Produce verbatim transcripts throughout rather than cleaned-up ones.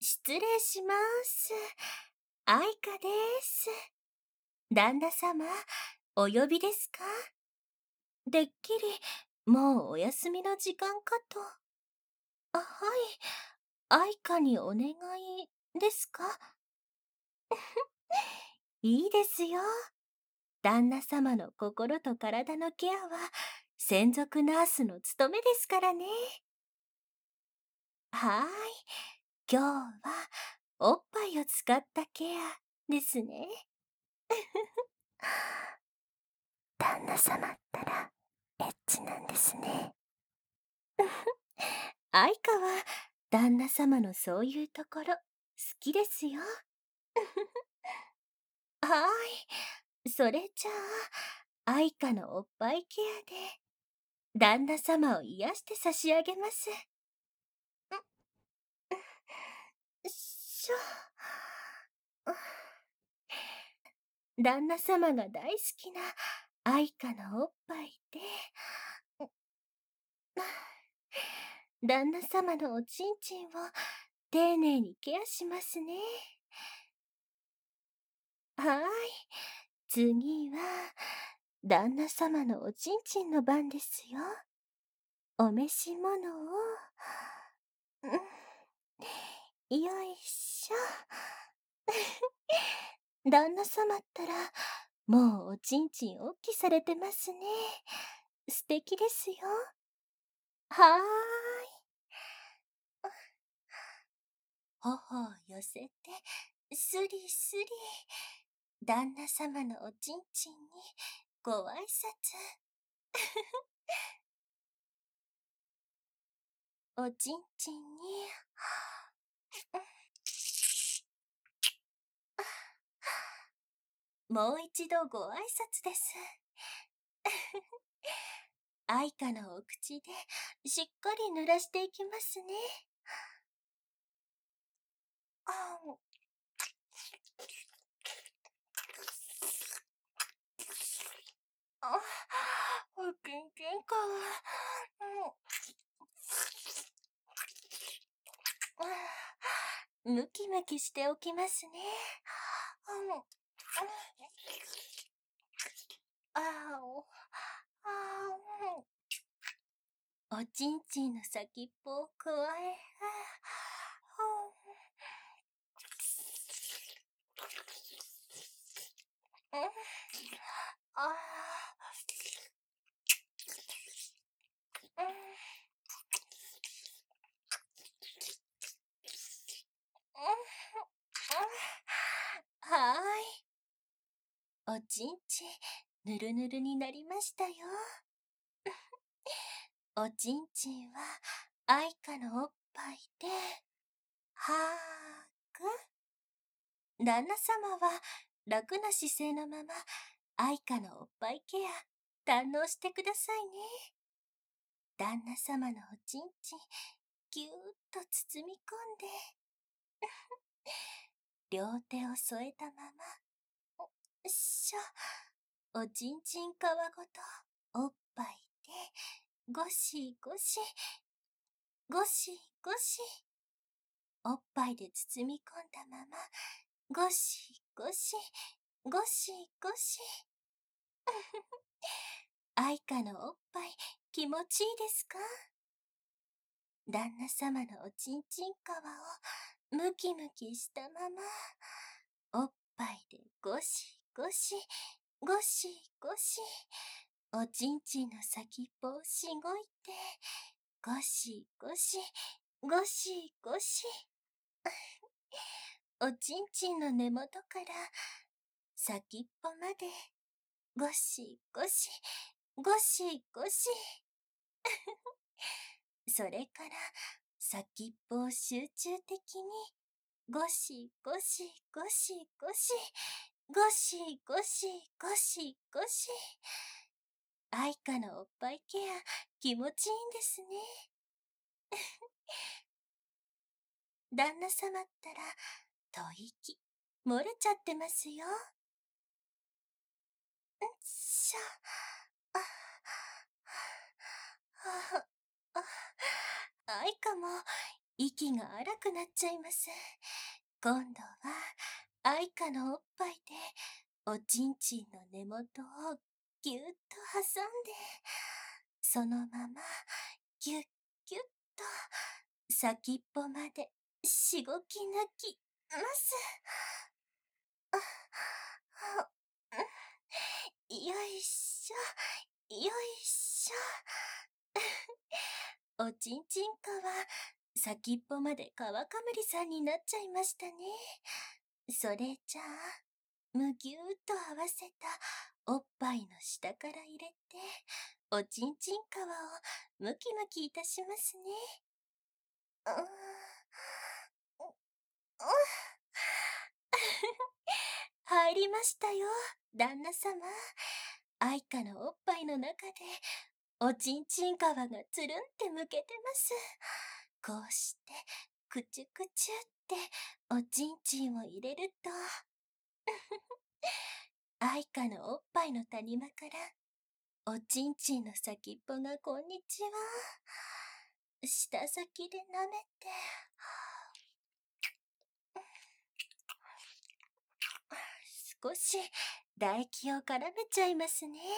失礼します。愛花です。旦那様、お呼びですか？てっきり、もうお休みの時間かと。あ、はい。愛花にお願いですか？いいですよ。旦那様の心と体のケアは、専属ナースの務めですからね。はーい。今日は、おっぱいを使ったケアですね。旦那様ったら、エッチなんですね。愛花は、旦那様のそういうところ、好きですよ。はーい。それじゃあ、愛花のおっぱいケアで、旦那様を癒して差し上げます。しょ。旦那様が大好きな愛花のおっぱいで、旦那様のおちんちんを丁寧にケアしますね。はーい。次は、旦那様のおちんちんの番ですよ。お召し物を、よいしょ。旦那様ったら、もうおちんちんおっきされてますね。素敵ですよ。はーい。頬を寄せて、スリスリ。旦那様のおちんちんにご挨拶。おちんちんに、もう一度ご挨拶です。愛花のお口でしっかり濡らしていきますね。あん。あ、おけんけんか。うん。ムキムキしておきますね。うん。あお。あお。おちんちんの先っぽをくわえ。うん。ああ。うん。はーい。おちんちん、ぬるぬるになりましたよ。おちんちんは、愛花のおっぱいで、はーく。旦那様は、楽な姿勢のまま、愛花のおっぱいケア、堪能してくださいね。旦那様のおちんちん、ぎゅーっと包み込んで、両手を添えたまま、よっしょ。おちんちん皮ごと、おっぱいで、ゴシゴシ、ゴシゴシ。おっぱいで包み込んだまま、ゴシゴシ、ゴシゴシ。愛花のおっぱい、気持ちいいですか？旦那様のおちんちん皮をムキムキしたまま、おっぱいでゴシゴシ、ゴシゴシ。おちんちんの先っぽをしごいて、ゴシゴシ、ゴシゴシ。おちんちんの根元から先っぽまでゴシゴシ、ゴシゴシ。それから先っぽを集中的にゴシゴシゴシゴシ、ゴシゴシゴシゴシ。愛花のおっぱいケア気持ちいいんですね。旦那様ったら吐息漏れちゃってますよ。んっしょ。あ、あ、あ、愛花も息が荒くなっちゃいます。今度は、愛花のおっぱいで、おちんちんの根元をぎゅっと挟んで、そのまま、ぎゅっぎゅっと、先っぽまで、しごき抜きます。あ、あ、うん、よいしょ、よいしょ。おちんちんかは、先っぽまで川かむりさんになっちゃいましたね。それじゃあ、むぎゅーっと合わせたおっぱいの下から入れて、おちんちん皮をムキムキいたしますね。うーん。う、う、入りましたよ、旦那様。愛花のおっぱいの中で、おちんちん皮がつるんってむけてます。こうして、くちゅくちゅっておちんちんを入れると、愛花のおっぱいの谷間から、おちんちんの先っぽがこんにちは。舌先で舐めて、少し唾液を絡めちゃいますね。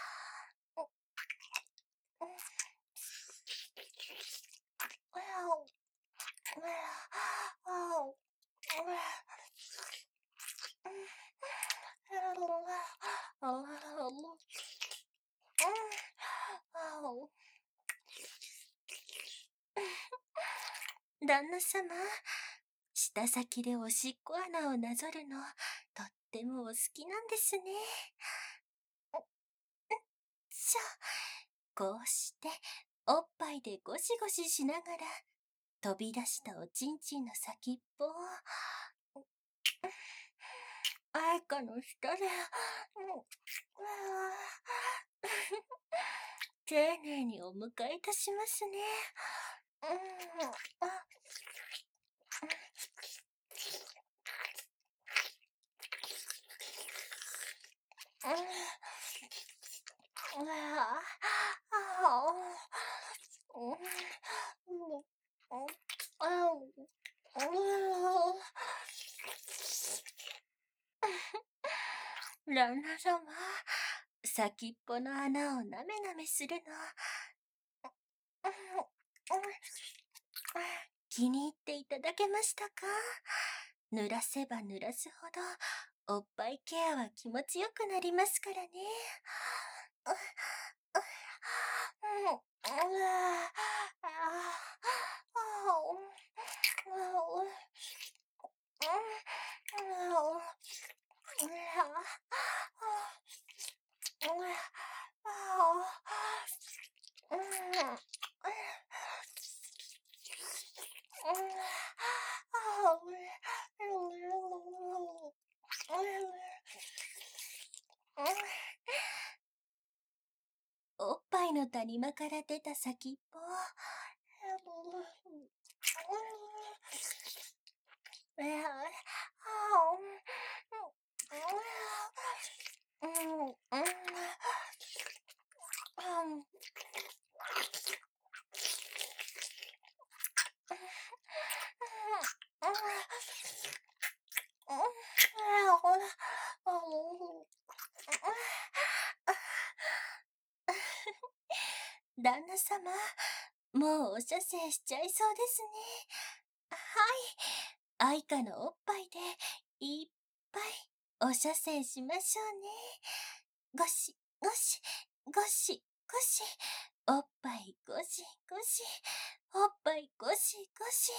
旦那様、舌先でおしっこ穴をなぞるの、とってもお好きなんですね。しょ。こうして、おっぱいでゴシゴシしながら、飛び出したおちんちんの先っぽを、愛花の下で、丁寧にお迎えいたしますね。旦那様、先っぽの穴をなめなめするの、気に入っていただけましたか？濡らせば濡らすほど、おっぱいケアは気持ちよくなりますからね。おっぱいの谷間から出た先っぽを、旦那様、もうお射精しちゃいそうですね。はい。愛花のおっぱいでいっぱいお射精しましょうね。ゴシ、ゴシ、ゴシ、ゴシ。おっぱいゴシ、ゴシ。おっぱいゴシ、ゴシ。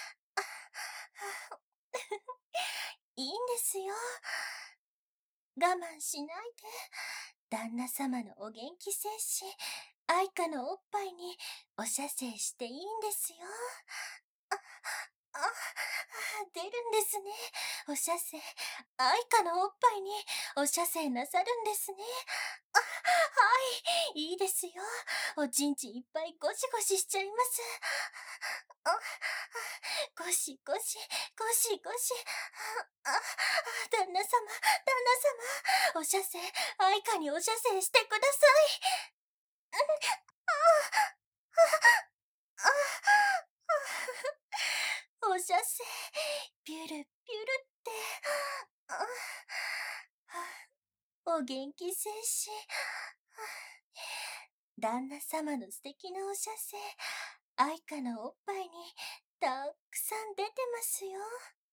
いいんですよ。我慢しないで。旦那様のお元気精子、愛花のおっぱいにお射精していいんですよ。あ、あ、出るんですね。お射精。愛花のおっぱいにお射精なさるんですね。あ、はい、いいですよ。おちんちんいっぱいゴシゴシしちゃいます。あ、ゴシゴシ、ゴシゴシ。あ、旦那様、旦那様、お射精、愛花にお射精してください。 お射精、ピュルピュルって。お元気精子。旦那様の素敵なお射精、愛花のおっぱいにたくさん出てますよ。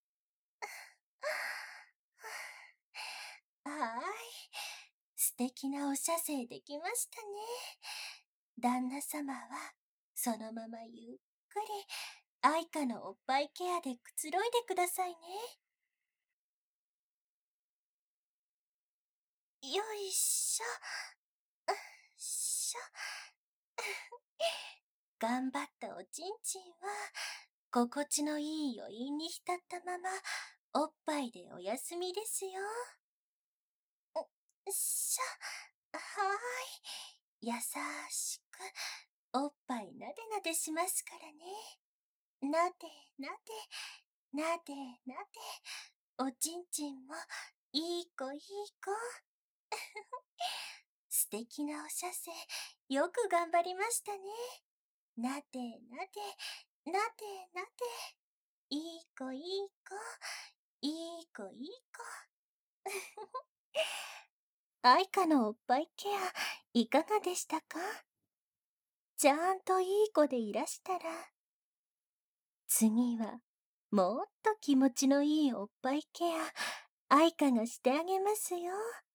はーい。素敵なお射精できましたね。旦那様は、そのままゆっくり、愛花のおっぱいケアでくつろいでくださいね。よいしょ。しょ。頑張ったおちんちんは、心地のいい余韻に浸ったまま、おっぱいでお休みですよ。しょ。はーい。優しく、おっぱいなでなでしますからね。なでなで、なでなで、おちんちんも、いい子いい子。素敵なお射精、よく頑張りましたね。なでなで、なでなで、いい子いい子、いい子いい子。愛花のおっぱいケア、いかがでしたか？ちゃんといい子でいらしたら、次は、もっと気持ちのいいおっぱいケア、愛花がしてあげますよ。